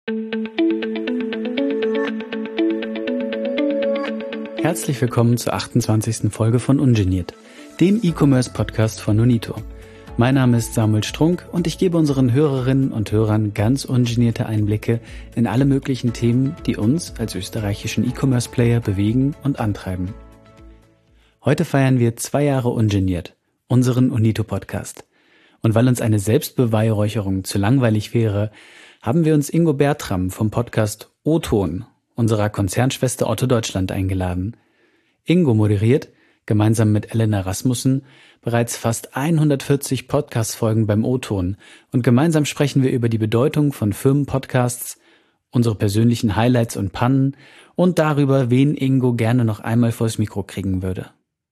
Herzlich willkommen zur 28. Folge von Ungeniert, dem E-Commerce-Podcast von Unito. Mein Name ist Samuel Strunk und ich gebe unseren Hörerinnen und Hörern ganz ungenierte Einblicke in alle möglichen Themen, die uns als österreichischen E-Commerce-Player bewegen und antreiben. Heute feiern wir 2 Jahre Ungeniert, unseren Unito-Podcast. Und weil uns eine Selbstbeweihräucherung zu langweilig wäre, haben wir uns Ingo Bertram vom Podcast O-Ton, unserer Konzernschwester Otto Deutschland, eingeladen. Ingo moderiert, gemeinsam mit Elena Rasmussen, bereits fast 140 Podcast-Folgen beim O-Ton und gemeinsam sprechen wir über die Bedeutung von Firmenpodcasts, unsere persönlichen Highlights und Pannen und darüber, wen Ingo gerne noch einmal vors Mikro kriegen würde.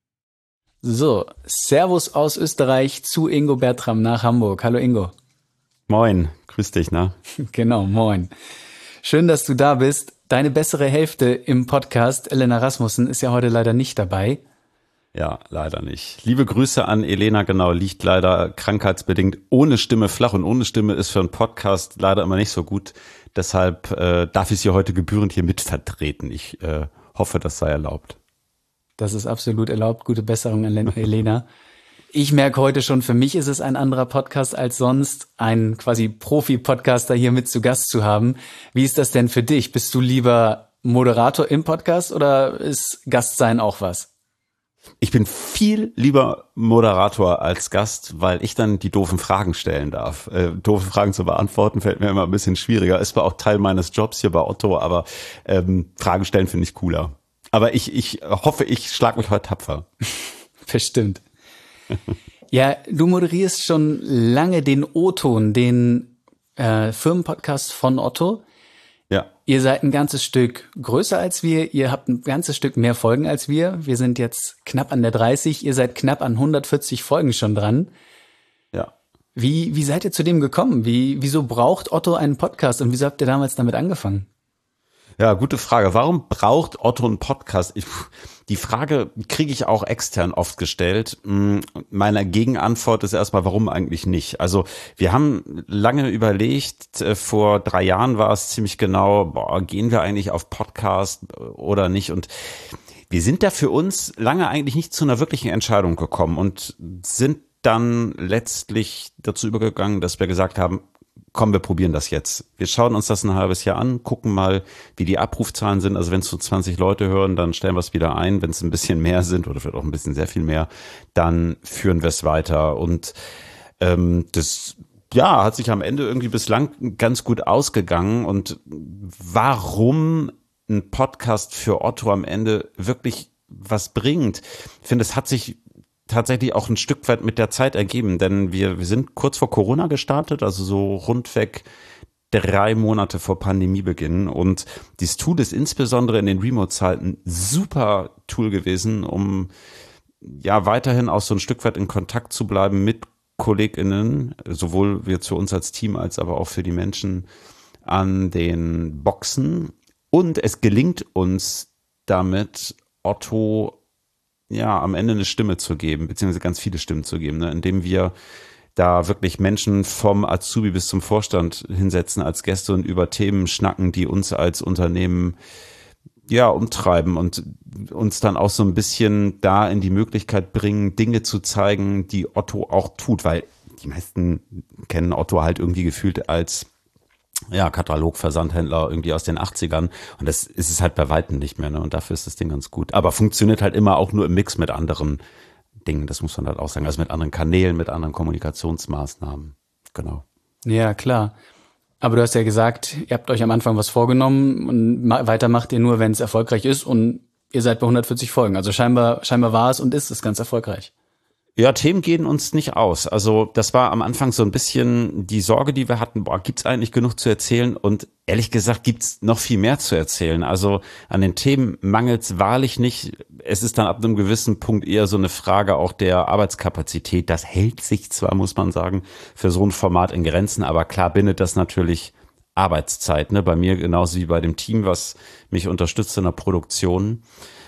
So, Servus aus Österreich zu Ingo Bertram nach Hamburg. Hallo Ingo. Moin, grüß dich, ne? Genau, moin. Schön, dass du da bist. Deine bessere Hälfte im Podcast, Elena Rasmussen, ist ja heute leider nicht dabei. Ja, leider nicht. Liebe Grüße an Elena, genau, liegt leider krankheitsbedingt ohne Stimme flach und ohne Stimme ist für einen Podcast leider immer nicht so gut. Deshalb darf ich sie heute gebührend hier mitvertreten. Ich hoffe, das sei erlaubt. Das ist absolut erlaubt. Gute Besserung an Elena. Ich merke heute schon, für mich ist es ein anderer Podcast als sonst, einen quasi Profi-Podcaster hier mit zu Gast zu haben. Wie ist das denn für dich? Bist du lieber Moderator im Podcast oder ist Gastsein auch was? Ich bin viel lieber Moderator als Gast, weil ich dann die doofen Fragen stellen darf. Doofe Fragen zu beantworten fällt mir immer ein bisschen schwieriger. Ist zwar auch Teil meines Jobs hier bei Otto, aber Fragen stellen finde ich cooler. Aber ich hoffe, ich schlage mich heute tapfer. Bestimmt. Ja, du moderierst schon lange den O-Ton, den Firmenpodcast von Otto. Ja. Ihr seid ein ganzes Stück größer als wir, ihr habt ein ganzes Stück mehr Folgen als wir. Wir sind jetzt knapp an der 30, ihr seid knapp an 140 Folgen schon dran. Ja. Wie seid ihr zu dem gekommen? Wieso braucht Otto einen Podcast und wieso habt ihr damals damit angefangen? Ja, gute Frage. Warum braucht Otto einen Podcast? Die Frage kriege ich auch extern oft gestellt. Meine Gegenantwort ist erstmal, warum eigentlich nicht? Also wir haben lange überlegt, vor 3 Jahren war es ziemlich genau, gehen wir eigentlich auf Podcast oder nicht? Und wir sind da für uns lange eigentlich nicht zu einer wirklichen Entscheidung gekommen und sind dann letztlich dazu übergegangen, dass wir gesagt haben, komm, wir probieren das jetzt. Wir schauen uns das ein halbes Jahr an, gucken mal, wie die Abrufzahlen sind. Also wenn es so 20 Leute hören, dann stellen wir es wieder ein. Wenn es ein bisschen mehr sind oder vielleicht auch ein bisschen sehr viel mehr, dann führen wir es weiter. Und das hat sich am Ende irgendwie bislang ganz gut ausgegangen. Und warum ein Podcast für Otto am Ende wirklich was bringt? Ich finde, es hat sich tatsächlich auch ein Stück weit mit der Zeit ergeben, denn wir sind kurz vor Corona gestartet, also so rundweg 3 Monate vor Pandemiebeginn und dieses Tool ist insbesondere in den Remote-Zeiten super Tool gewesen, um ja weiterhin auch so ein Stück weit in Kontakt zu bleiben mit KollegInnen, sowohl wir zu uns als Team als aber auch für die Menschen an den Boxen und es gelingt uns damit, Otto am Ende eine Stimme zu geben, beziehungsweise ganz viele Stimmen zu geben, ne, indem wir da wirklich Menschen vom Azubi bis zum Vorstand hinsetzen als Gäste und über Themen schnacken, die uns als Unternehmen umtreiben und uns dann auch so ein bisschen da in die Möglichkeit bringen, Dinge zu zeigen, die Otto auch tut, weil die meisten kennen Otto halt irgendwie gefühlt als Katalogversandhändler irgendwie aus den 80ern und das ist es halt bei Weitem nicht mehr, ne? Und dafür ist das Ding ganz gut. Aber funktioniert halt immer auch nur im Mix mit anderen Dingen, das muss man halt auch sagen, also mit anderen Kanälen, mit anderen Kommunikationsmaßnahmen, genau. Ja, klar. Aber du hast ja gesagt, ihr habt euch am Anfang was vorgenommen und weiter macht ihr nur, wenn es erfolgreich ist und ihr seid bei 140 Folgen. Also scheinbar war es und ist es ganz erfolgreich. Ja, Themen gehen uns nicht aus. Also das war am Anfang so ein bisschen die Sorge, die wir hatten, gibt's eigentlich genug zu erzählen? Und ehrlich gesagt gibt's noch viel mehr zu erzählen. Also an den Themen mangelt's wahrlich nicht. Es ist dann ab einem gewissen Punkt eher so eine Frage auch der Arbeitskapazität. Das hält sich zwar, muss man sagen, für so ein Format in Grenzen, aber klar bindet das natürlich Arbeitszeit, ne? Bei mir genauso wie bei dem Team, was mich unterstützt in der Produktion.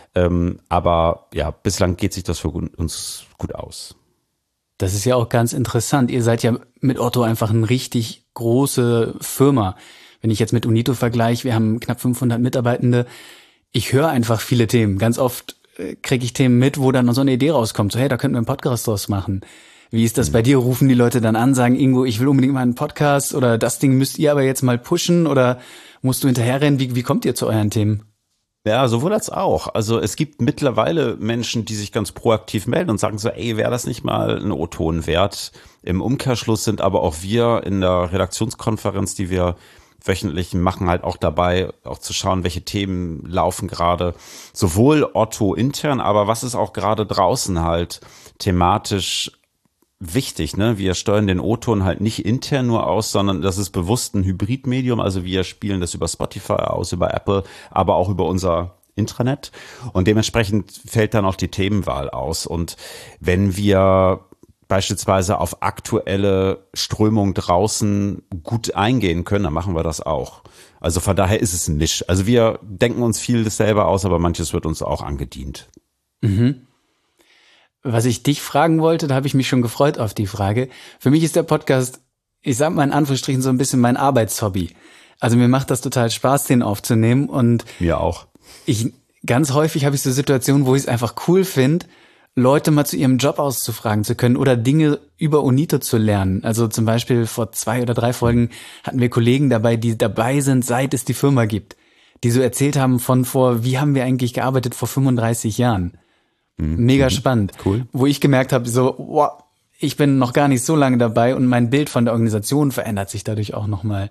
Aber ja, bislang geht sich das für uns gut aus. Das ist ja auch ganz interessant. Ihr seid ja mit Otto einfach eine richtig große Firma. wenn ich jetzt mit Unito vergleiche, wir haben knapp 500 Mitarbeitende, ich höre einfach viele Themen. Ganz oft kriege ich Themen mit, wo dann so eine Idee rauskommt, so hey, da könnten wir einen Podcast draus machen. Wie ist das bei dir? Rufen die Leute dann an, sagen, Ingo, ich will unbedingt mal einen Podcast oder das Ding müsst ihr aber jetzt mal pushen oder musst du hinterherrennen? Wie kommt ihr zu euren Themen? Ja, sowohl als auch. Also es gibt mittlerweile Menschen, die sich ganz proaktiv melden und sagen so, ey, wäre das nicht mal ein O-Ton wert? Im Umkehrschluss sind aber auch wir in der Redaktionskonferenz, die wir wöchentlich machen, halt auch dabei, auch zu schauen, welche Themen laufen gerade, sowohl Otto intern, aber was ist auch gerade draußen halt thematisch wichtig, ne? Wir steuern den O-Ton halt nicht intern nur aus, sondern das ist bewusst ein Hybridmedium, also wir spielen das über Spotify aus, über Apple, aber auch über unser Intranet und dementsprechend fällt dann auch die Themenwahl aus und wenn wir beispielsweise auf aktuelle Strömungen draußen gut eingehen können, dann machen wir das auch. Also von daher ist es ein Misch. Also wir denken uns viel selber aus, aber manches wird uns auch angedient. Mhm. Was ich dich fragen wollte, da habe ich mich schon gefreut auf die Frage. Für mich ist der Podcast, ich sag mal in Anführungsstrichen, so ein bisschen mein Arbeitshobby. Also mir macht das total Spaß, den aufzunehmen und mir auch. Ganz häufig habe ich so Situationen, wo ich es einfach cool finde, Leute mal zu ihrem Job auszufragen zu können oder Dinge über Unito zu lernen. Also zum Beispiel vor 2 oder 3 Folgen hatten wir Kollegen dabei, die dabei sind, seit es die Firma gibt, die so erzählt haben wie haben wir eigentlich gearbeitet vor 35 Jahren. Mega spannend. Cool. Wo ich gemerkt habe, so, wow, ich bin noch gar nicht so lange dabei und mein Bild von der Organisation verändert sich dadurch auch nochmal.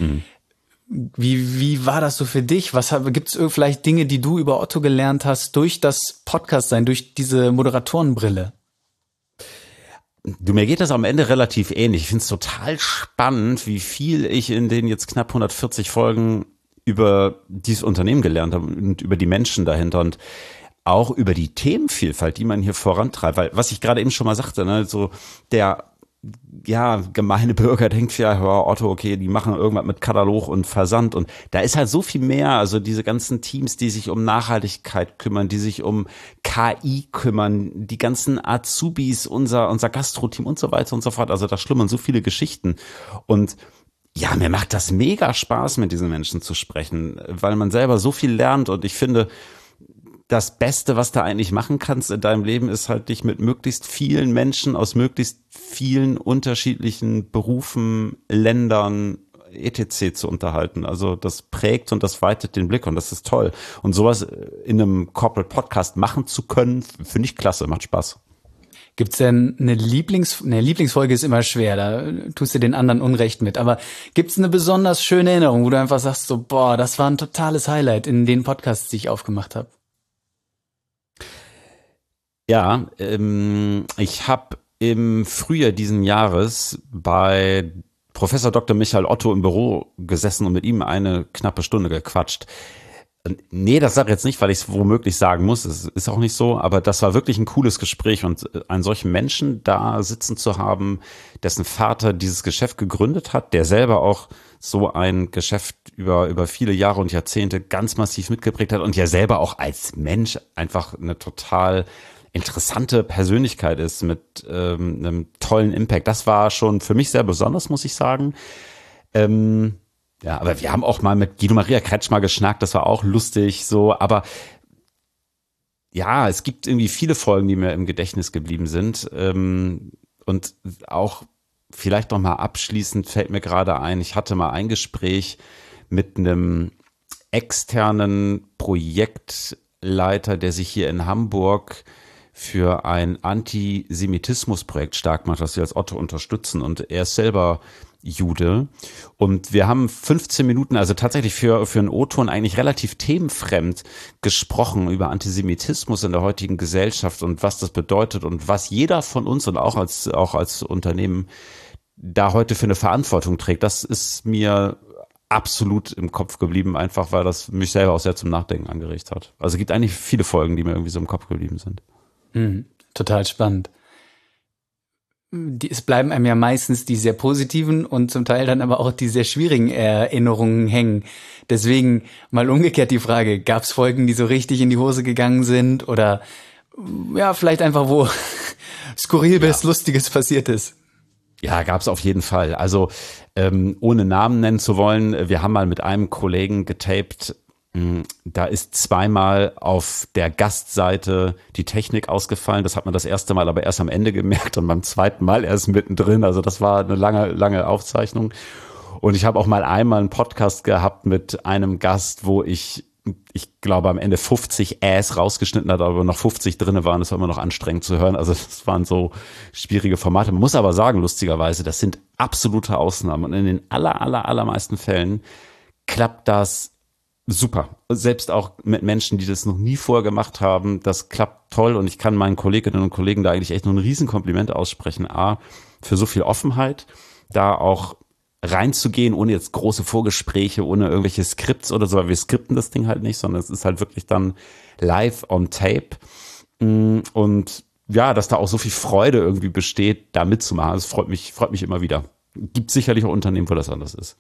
Wie war das so für dich? Gibt's vielleicht Dinge, die du über Otto gelernt hast durch das Podcast-Sein, durch diese Moderatorenbrille? Mir geht das am Ende relativ ähnlich. Ich finde es total spannend, wie viel ich in den jetzt knapp 140 Folgen über dieses Unternehmen gelernt habe und über die Menschen dahinter und auch über die Themenvielfalt, die man hier vorantreibt. Weil, was ich gerade eben schon mal sagte, ne, so der gemeine Bürger denkt ja, Otto, okay, die machen irgendwas mit Katalog und Versand und da ist halt so viel mehr, also diese ganzen Teams, die sich um Nachhaltigkeit kümmern, die sich um KI kümmern, die ganzen Azubis, unser Gastro-Team und so weiter und so fort, also da schlummern so viele Geschichten und ja, mir macht das mega Spaß, mit diesen Menschen zu sprechen, weil man selber so viel lernt und ich finde, das Beste, was du eigentlich machen kannst in deinem Leben, ist halt dich mit möglichst vielen Menschen aus möglichst vielen unterschiedlichen Berufen, Ländern, etc. zu unterhalten. Also das prägt und das weitet den Blick und das ist toll. Und sowas in einem Corporate Podcast machen zu können, finde ich klasse, macht Spaß. Gibt's denn eine Lieblingsfolge ist immer schwer, da tust du den anderen Unrecht mit, aber gibt's eine besonders schöne Erinnerung, wo du einfach sagst so, boah, das war ein totales Highlight in den Podcasts, die ich aufgemacht habe? Ja, ich habe im Frühjahr diesen Jahres bei Professor Dr. Michael Otto im Büro gesessen und mit ihm eine knappe Stunde gequatscht. Nee, das sage ich jetzt nicht, weil ich es womöglich sagen muss, es ist auch nicht so, aber das war wirklich ein cooles Gespräch und einen solchen Menschen da sitzen zu haben, dessen Vater dieses Geschäft gegründet hat, der selber auch so ein Geschäft über viele Jahre und Jahrzehnte ganz massiv mitgeprägt hat und ja selber auch als Mensch einfach eine total interessante Persönlichkeit ist mit einem tollen Impact. Das war schon für mich sehr besonders, muss ich sagen. Ja, aber wir haben auch mal mit Guido Maria Kretschmer geschnackt, das war auch lustig so, aber ja, es gibt irgendwie viele Folgen, die mir im Gedächtnis geblieben sind und auch vielleicht noch mal abschließend fällt mir gerade ein, ich hatte mal ein Gespräch mit einem externen Projektleiter, der sich hier in Hamburg für ein Antisemitismusprojekt stark macht, das wir als Otto unterstützen. Und er ist selber Jude. Und wir haben 15 Minuten, also tatsächlich für einen O-Ton eigentlich relativ themenfremd gesprochen über Antisemitismus in der heutigen Gesellschaft und was das bedeutet und was jeder von uns und auch als Unternehmen da heute für eine Verantwortung trägt. Das ist mir absolut im Kopf geblieben, einfach weil das mich selber auch sehr zum Nachdenken angeregt hat. Also es gibt eigentlich viele Folgen, die mir irgendwie so im Kopf geblieben sind. Total spannend. Es bleiben einem ja meistens die sehr positiven und zum Teil dann aber auch die sehr schwierigen Erinnerungen hängen. Deswegen mal umgekehrt die Frage, gab es Folgen, die so richtig in die Hose gegangen sind oder ja, vielleicht einfach wo skurril bis Lustiges passiert ist? Ja, gab's auf jeden Fall. Also ohne Namen nennen zu wollen, wir haben mal mit einem Kollegen getaped, da ist zweimal auf der Gastseite die Technik ausgefallen. Das hat man das erste Mal aber erst am Ende gemerkt und beim zweiten Mal erst mittendrin. Also das war eine lange Aufzeichnung. Und ich habe auch mal einmal einen Podcast gehabt mit einem Gast, wo ich glaube, am Ende 50 Äs rausgeschnitten hat, aber noch 50 drinne waren. Das war immer noch anstrengend zu hören. Also das waren so schwierige Formate. Man muss aber sagen, lustigerweise, das sind absolute Ausnahmen. Und in den allermeisten Fällen klappt das super. Selbst auch mit Menschen, die das noch nie vorher gemacht haben. Das klappt toll. Und ich kann meinen Kolleginnen und Kollegen da eigentlich echt nur ein Riesenkompliment aussprechen. A, für so viel Offenheit, da auch reinzugehen, ohne jetzt große Vorgespräche, ohne irgendwelche Skripts oder so, weil wir skripten das Ding halt nicht, sondern es ist halt wirklich dann live on tape. Und ja, dass da auch so viel Freude irgendwie besteht, da mitzumachen, das freut mich immer wieder. Gibt sicherlich auch Unternehmen, wo das anders ist.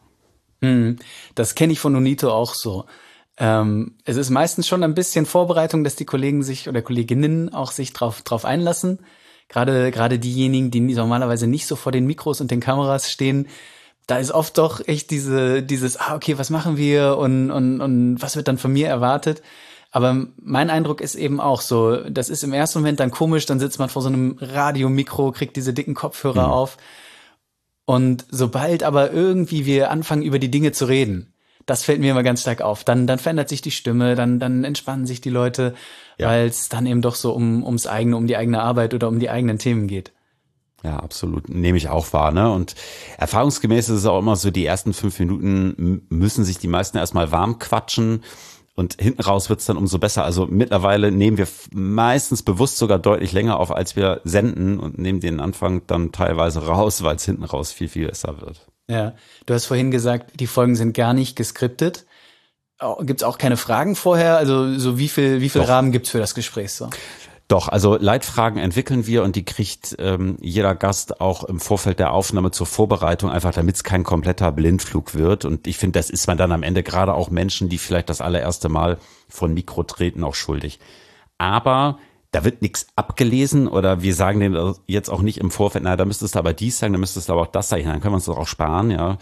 Das kenne ich von Unito auch so. Es ist meistens schon ein bisschen Vorbereitung, dass die Kollegen sich oder Kolleginnen auch sich drauf einlassen. Gerade diejenigen, die normalerweise nicht so vor den Mikros und den Kameras stehen, da ist oft doch echt dieses, okay, was machen wir und was wird dann von mir erwartet? Aber mein Eindruck ist eben auch so, das ist im ersten Moment dann komisch, dann sitzt man vor so einem Radiomikro, kriegt diese dicken Kopfhörer auf. Und sobald aber irgendwie wir anfangen, über die Dinge zu reden, das fällt mir immer ganz stark auf. Dann verändert sich die Stimme, dann entspannen sich die Leute, weil es dann eben doch so um die eigene Arbeit oder um die eigenen Themen geht. Ja, absolut. Nehme ich auch wahr, ne? Und erfahrungsgemäß ist es auch immer so, die ersten 5 Minuten müssen sich die meisten erstmal warm quatschen und hinten raus wird's dann umso besser. Also mittlerweile nehmen wir meistens bewusst sogar deutlich länger auf, als wir senden und nehmen den Anfang dann teilweise raus, weil es hinten raus viel besser wird. Ja, du hast vorhin gesagt, die Folgen sind gar nicht geskriptet. Gibt's auch keine Fragen vorher? Also so wie viel Rahmen gibt's für das Gespräch so? Doch, also Leitfragen entwickeln wir und die kriegt jeder Gast auch im Vorfeld der Aufnahme zur Vorbereitung, einfach damit es kein kompletter Blindflug wird. Und ich finde, das ist man dann am Ende gerade auch Menschen, die vielleicht das allererste Mal vor ein Mikro treten, auch schuldig. Aber da wird nichts abgelesen oder wir sagen denen jetzt auch nicht im Vorfeld, da müsstest du aber dies sagen, da müsstest du aber auch das sagen, dann können wir uns das auch sparen, ja.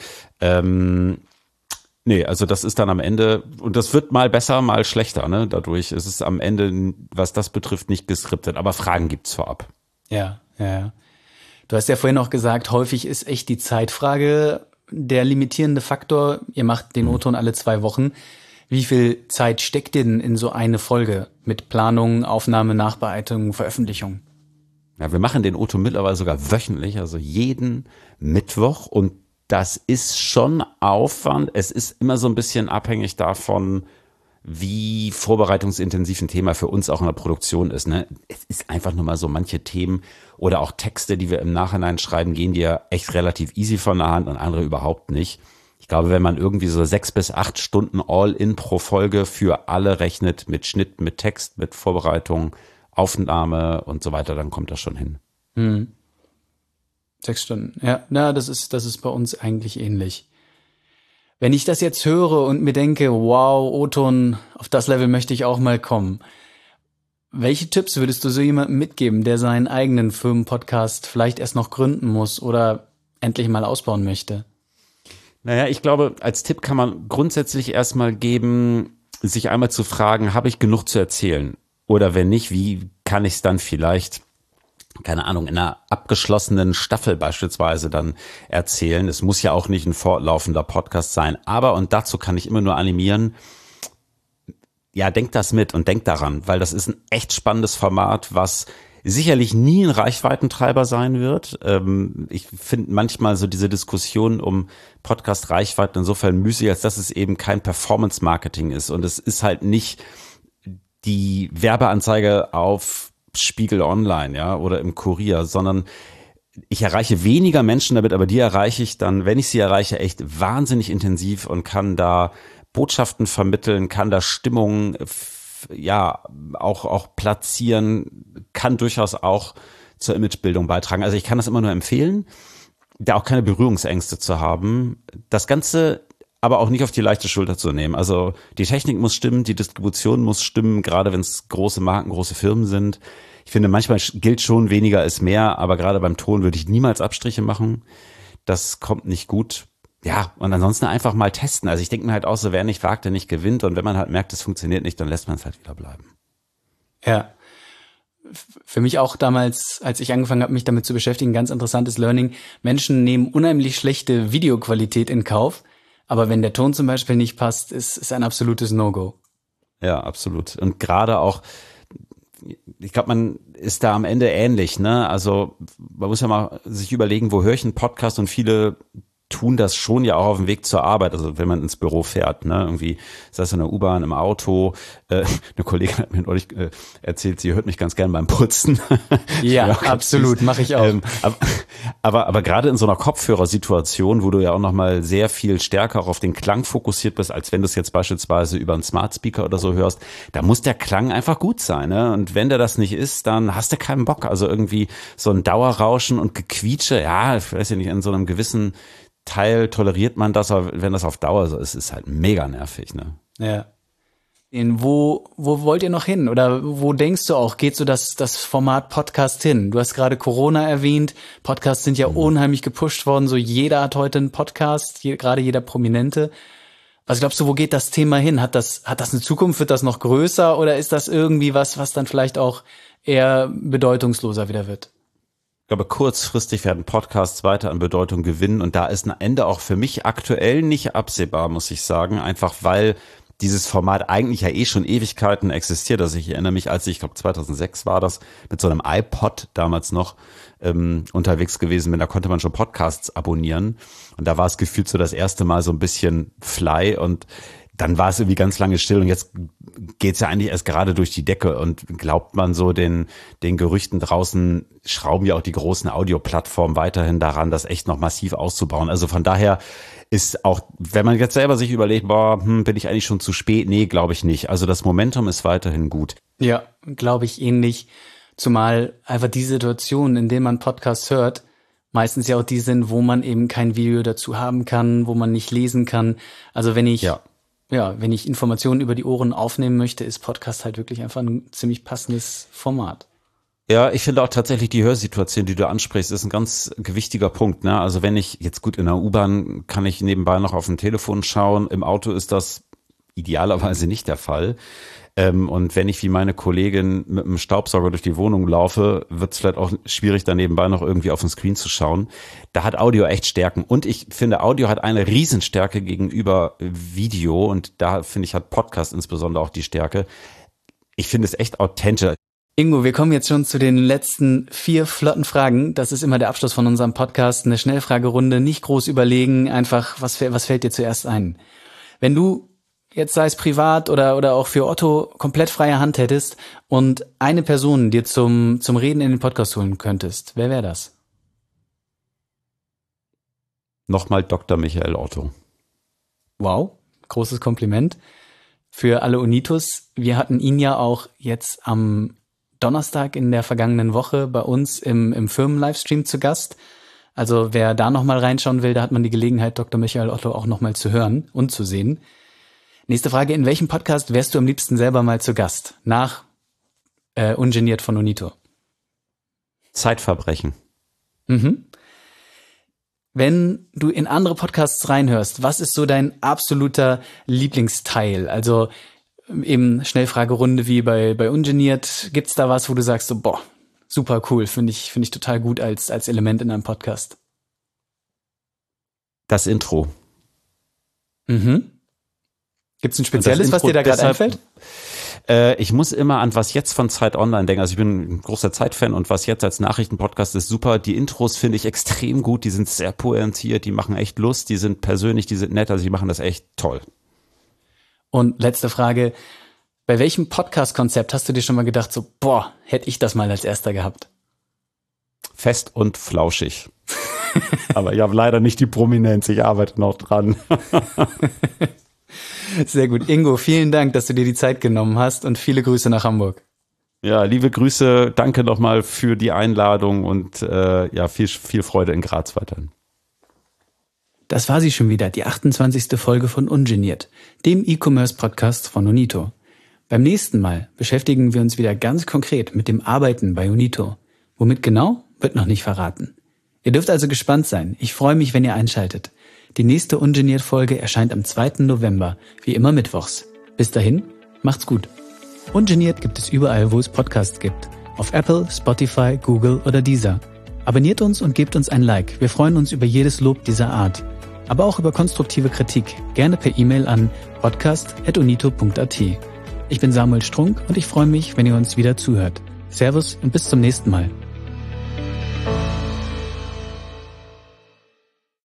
Nee, also das ist dann am Ende, und das wird mal besser, mal schlechter, ne? Dadurch ist es am Ende, was das betrifft, nicht geskriptet, aber Fragen gibt's vorab. Ja. Du hast ja vorhin auch gesagt, häufig ist echt die Zeitfrage der limitierende Faktor. Ihr macht den O-Ton alle 2 Wochen. Wie viel Zeit steckt denn in so eine Folge mit Planung, Aufnahme, Nachbearbeitung, Veröffentlichung? Ja, wir machen den O-Ton mittlerweile sogar wöchentlich, also jeden Mittwoch, und das ist schon Aufwand. Es ist immer so ein bisschen abhängig davon, wie vorbereitungsintensiv ein Thema für uns auch in der Produktion ist. Ne? Es ist einfach nur mal so, manche Themen oder auch Texte, die wir im Nachhinein schreiben, gehen dir echt relativ easy von der Hand und andere überhaupt nicht. Ich glaube, wenn man irgendwie so 6 bis 8 Stunden All-in pro Folge für alle rechnet, mit Schnitt, mit Text, mit Vorbereitung, Aufnahme und so weiter, dann kommt das schon hin. 6 Stunden, ja. Na, das ist bei uns eigentlich ähnlich. Wenn ich das jetzt höre und mir denke, wow, O-Ton, auf das Level möchte ich auch mal kommen. Welche Tipps würdest du so jemandem mitgeben, der seinen eigenen Firmenpodcast vielleicht erst noch gründen muss oder endlich mal ausbauen möchte? Naja, ich glaube, als Tipp kann man grundsätzlich erstmal geben, sich einmal zu fragen, habe ich genug zu erzählen? Oder wenn nicht, wie kann ich es dann vielleicht, keine Ahnung, in einer abgeschlossenen Staffel beispielsweise dann erzählen. Es muss ja auch nicht ein fortlaufender Podcast sein, aber, und dazu kann ich immer nur animieren, ja, denkt das mit und denkt daran, weil das ist ein echt spannendes Format, was sicherlich nie ein Reichweitentreiber sein wird. Ich finde manchmal so diese Diskussion um Podcast-Reichweiten insofern müßig, als dass es eben kein Performance-Marketing ist und es ist halt nicht die Werbeanzeige auf Spiegel Online, ja, oder im Kurier, sondern ich erreiche weniger Menschen damit, aber die erreiche ich dann, wenn ich sie erreiche, echt wahnsinnig intensiv und kann da Botschaften vermitteln, kann da Stimmung, ja, auch platzieren, kann durchaus auch zur Imagebildung beitragen. Also ich kann das immer nur empfehlen, da auch keine Berührungsängste zu haben. Das Ganze aber auch nicht auf die leichte Schulter zu nehmen. Also die Technik muss stimmen, die Distribution muss stimmen, gerade wenn es große Marken, große Firmen sind. Ich finde, manchmal gilt schon, weniger ist mehr, aber gerade beim Ton würde ich niemals Abstriche machen. Das kommt nicht gut. Ja, und ansonsten einfach mal testen. Also ich denke mir halt auch so, wer nicht wagt, der nicht gewinnt. Und wenn man halt merkt, es funktioniert nicht, dann lässt man es halt wieder bleiben. Ja. Für mich auch damals, als ich angefangen habe, mich damit zu beschäftigen, ganz interessantes Learning. Menschen nehmen unheimlich schlechte Videoqualität in Kauf, aber wenn der Ton zum Beispiel nicht passt, ist ein absolutes No-Go. Ja, absolut. Und gerade auch, ich glaube, man ist da am Ende ähnlich, ne? Also man muss ja mal sich überlegen, wo höre ich einen Podcast, und viele tun das schon ja auch auf dem Weg zur Arbeit, also wenn man ins Büro fährt, ne, irgendwie, sei es in der U-Bahn, im Auto. Eine Kollegin hat mir neulich erzählt, sie hört mich ganz gern beim Putzen. Ja, absolut, mache ich auch. Aber gerade in so einer Kopfhörersituation, wo du ja auch nochmal sehr viel stärker auch auf den Klang fokussiert bist, als wenn du es jetzt beispielsweise über einen Smart Speaker oder so hörst, da muss der Klang einfach gut sein, ne? Und wenn der das nicht ist, dann hast du keinen Bock. Also irgendwie so ein Dauerrauschen und Gequietsche, ja, ich weiß ja nicht, in so einem gewissen Teil toleriert man das, aber wenn das auf Dauer so ist, ist halt mega nervig, ne? Ja. Wo wollt ihr noch hin? Oder wo denkst du auch, geht so das Format Podcast hin? Du hast gerade Corona erwähnt. Podcasts sind ja unheimlich gepusht worden. So jeder hat heute einen Podcast, gerade jeder Prominente. Was glaubst du, wo geht das Thema hin? Hat das eine Zukunft? Wird das noch größer? Oder ist das irgendwie was dann vielleicht auch eher bedeutungsloser wieder wird? Ich glaube, kurzfristig werden Podcasts weiter an Bedeutung gewinnen, und da ist ein Ende auch für mich aktuell nicht absehbar, muss ich sagen, einfach weil dieses Format eigentlich ja eh schon Ewigkeiten existiert. Also ich erinnere mich, als ich glaube 2006 war das, mit so einem iPod damals noch unterwegs gewesen bin, da konnte man schon Podcasts abonnieren, und da war es gefühlt so das erste Mal so ein bisschen Fly, und dann war es irgendwie ganz lange still, und jetzt geht's ja eigentlich erst gerade durch die Decke, und glaubt man so den Gerüchten draußen, schrauben ja auch die großen Audioplattformen weiterhin daran, das echt noch massiv auszubauen. Also von daher ist auch, wenn man jetzt selber sich überlegt, bin ich eigentlich schon zu spät? Nee, glaube ich nicht. Also das Momentum ist weiterhin gut. Ja, glaube ich ähnlich. Zumal einfach die Situation, in denen man Podcasts hört, meistens ja auch die sind, wo man eben kein Video dazu haben kann, wo man nicht lesen kann. Also wenn ich Informationen über die Ohren aufnehmen möchte, ist Podcast halt wirklich einfach ein ziemlich passendes Format. Ja, ich finde auch tatsächlich die Hörsituation, die du ansprichst, ist ein ganz gewichtiger Punkt, ne? Also wenn ich jetzt gut in der U-Bahn kann ich nebenbei noch auf dem Telefon schauen, im Auto ist das idealerweise nicht der Fall. Und wenn ich wie meine Kollegin mit einem Staubsauger durch die Wohnung laufe, wird es vielleicht auch schwierig, da nebenbei noch irgendwie auf den Screen zu schauen. Da hat Audio echt Stärken. Und ich finde, Audio hat eine Riesenstärke gegenüber Video. Und da, finde ich, hat Podcast insbesondere auch die Stärke. Ich finde es echt authentisch. Ingo, wir kommen jetzt schon zu den letzten 4 flotten Fragen. Das ist immer der Abschluss von unserem Podcast. Eine Schnellfragerunde, nicht groß überlegen, einfach, was fällt dir zuerst ein? Wenn du jetzt, sei es privat oder auch für Otto, komplett freie Hand hättest und eine Person dir zum Reden in den Podcast holen könntest, wer wäre das? Nochmal Dr. Michael Otto. Wow, großes Kompliment. Für alle Unitos, wir hatten ihn ja auch jetzt am Donnerstag in der vergangenen Woche bei uns im Firmen-Livestream zu Gast. Also wer da nochmal reinschauen will, da hat man die Gelegenheit, Dr. Michael Otto auch nochmal zu hören und zu sehen. Nächste Frage, in welchem Podcast wärst du am liebsten selber mal zu Gast? Nach Ungeniert von Unito. Zeitverbrechen. Mhm. Wenn du in andere Podcasts reinhörst, was ist so dein absoluter Lieblingsteil? Also eben Schnellfragerunde wie bei Ungeniert. Gibt's da was, wo du sagst so, super cool, finde ich total gut als Element in einem Podcast? Das Intro. Mhm. Gibt's ein spezielles, was dir da gerade einfällt? Ich muss immer an Was Jetzt von Zeit Online denken. Also ich bin ein großer Zeit-Fan, und Was Jetzt als Nachrichtenpodcast ist super. Die Intros finde ich extrem gut. Die sind sehr pointiert, die machen echt Lust, die sind persönlich, die sind nett. Also die machen das echt toll. Und letzte Frage. Bei welchem Podcast-Konzept hast du dir schon mal gedacht, so, hätte ich das mal als erster gehabt? Fest und flauschig. Aber ich habe leider nicht die Prominenz, ich arbeite noch dran. Sehr gut. Ingo, vielen Dank, dass du dir die Zeit genommen hast, und viele Grüße nach Hamburg. Ja, liebe Grüße, danke nochmal für die Einladung, und viel Freude in Graz weiterhin. Das war sie schon wieder, die 28. Folge von Ungeniert, dem E-Commerce-Podcast von Unito. Beim nächsten Mal beschäftigen wir uns wieder ganz konkret mit dem Arbeiten bei Unito. Womit genau, wird noch nicht verraten. Ihr dürft also gespannt sein. Ich freue mich, wenn ihr einschaltet. Die nächste Ungeniert-Folge erscheint am 2. November, wie immer mittwochs. Bis dahin, macht's gut. Ungeniert gibt es überall, wo es Podcasts gibt. Auf Apple, Spotify, Google oder Deezer. Abonniert uns und gebt uns ein Like. Wir freuen uns über jedes Lob dieser Art. Aber auch über konstruktive Kritik. Gerne per E-Mail an podcast@unito.at. Ich bin Samuel Strunk und ich freue mich, wenn ihr uns wieder zuhört. Servus und bis zum nächsten Mal.